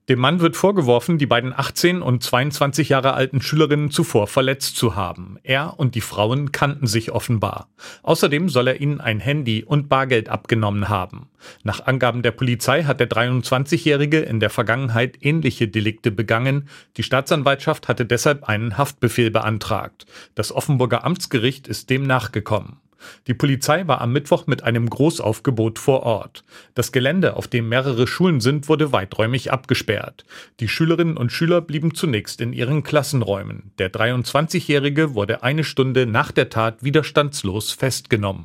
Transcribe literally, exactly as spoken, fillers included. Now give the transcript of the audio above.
Dem Mann wird vorgeworfen, die beiden achtzehn und zweiundzwanzig Jahre alten Schülerinnen zuvor verletzt zu haben. Er und die Frauen kannten sich offenbar. Außerdem soll er ihnen ein Handy und Bargeld abgenommen haben. Nach Angaben der Polizei hat der dreiundzwanzigjährige in der Vergangenheit ähnliche Delikte begangen. Die Staatsanwaltschaft hatte deshalb einen Haftbefehl beantragt. Das Offenburger Amtsgericht ist dem nachgekommen. Die Polizei war am Mittwoch mit einem Großaufgebot vor Ort. Das Gelände, auf dem mehrere Schulen sind, wurde weiträumig abgesperrt. Die Schülerinnen und Schüler blieben zunächst in ihren Klassenräumen. Der dreiundzwanzigjährige wurde eine Stunde nach der Tat widerstandslos festgenommen.